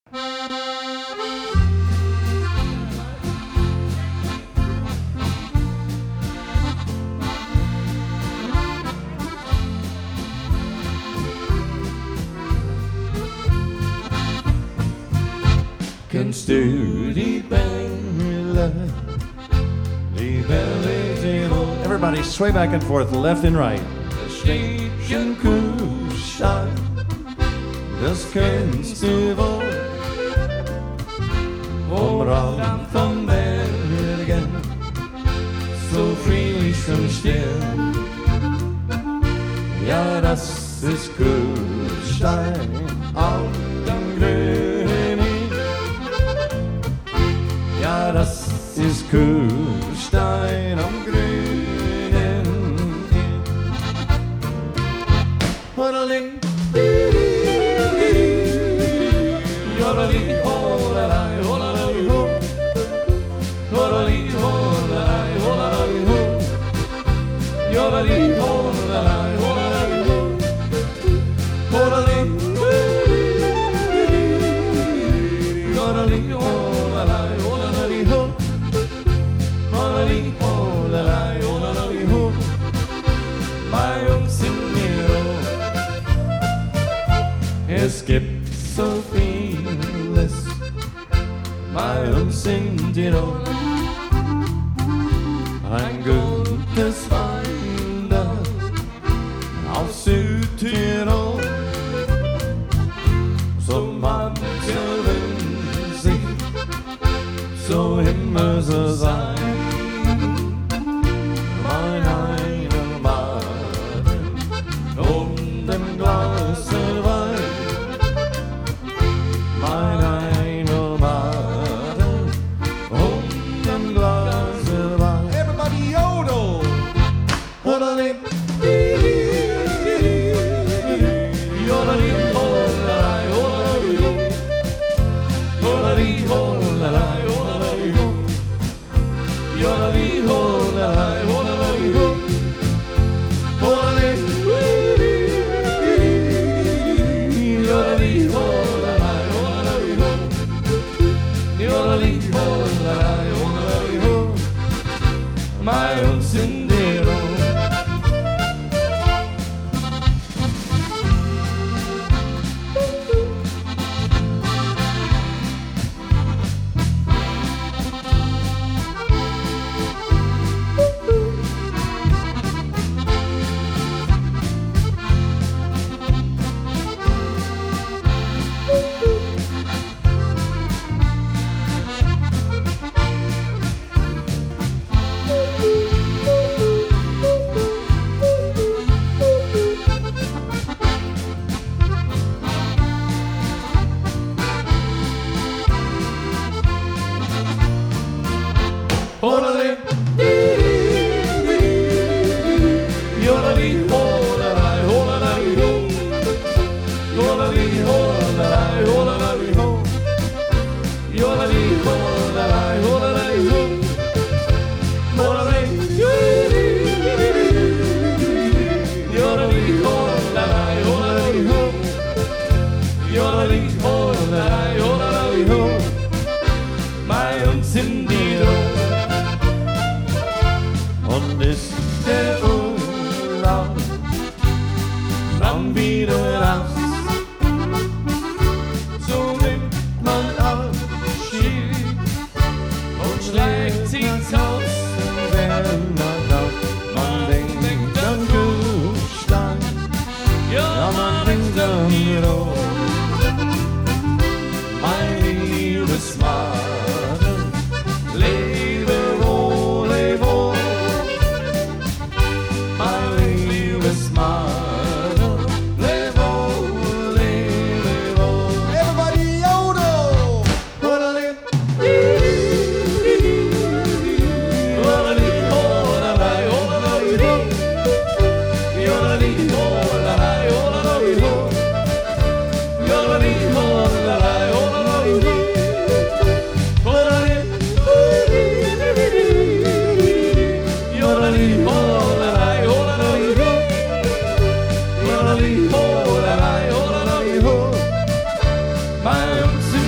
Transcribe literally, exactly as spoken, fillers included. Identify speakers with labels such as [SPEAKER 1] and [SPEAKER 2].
[SPEAKER 1] Kennst du die Bälle, die Bälle, die Rot?
[SPEAKER 2] Everybody sway back and forth, left and right.
[SPEAKER 1] Das Städtchen Kufstein, das kennst du wohl. Vom Rand vom Bergen, so friedlich und still. Ja, das ist Kufstein auf dem grünen Himmel. Ja, das ist Kufstein am grünen Himmel. Hodelling, Yodelli, hodelai, hodelai, ho. Yodelli, hodelai, hodelai, ho. Yodelli, hodelai, hodelai, ho. Hodelli, yodelli, hodelai, hodelai, ho. Hodelli, hodelai, hodelai, ho. Bei uns in Nero. Es gibt so vieles bei uns in Tirol. Ein gutes Wandern auf Südtirol. So manche wünscht sich, so immer so sein. Mein einer Baden um dem Glas Wein. Mein einer Baden um dem Glas Wein.
[SPEAKER 2] Everybody yodel!
[SPEAKER 1] Hodelli, yodelli, hodelai, hodelai, ho. Hodelli, hodelai, hodelai, ho. Yodelli, hodelai, hodelai, ho. Hodelli, yodelli, hodelai, hodelai, ho. Yodelli, hodelai, hodelai, ho. Bei uns in Tirol. Hodelli, yodelli, hodelai, hodelai, ho. Yodelli, hodelai, hodelai, ho. Yodelli, hodelai, hodelai, ho. Hodelli, yodelli, hodelai, hodelai, ho. Yodelli, hodelai, hodelai, ho. Bei uns in Tirol. Und ist der Urlaub dann wieder raus, so nimmt man Abschied und schlägt sich's aus. Wenn man laut, man denkt an Kufstein, ja man denkt an Rot. Mein liebes Madel, lebe wohl, lebe wohl. Mein liebes Madel, lebe wohl, lebe wohl.
[SPEAKER 2] Everybody yodel!
[SPEAKER 1] Hodelli, hodelli, hodelai, hodelai, ho. Yodelli, hodelai, hodelai, ho. Yodelli, hodelai, hodelai, ho. Hodelli, yodelli, hodelai, hodelai, ho. Yodelli, hodelai, hodelai, ho. Bei uns in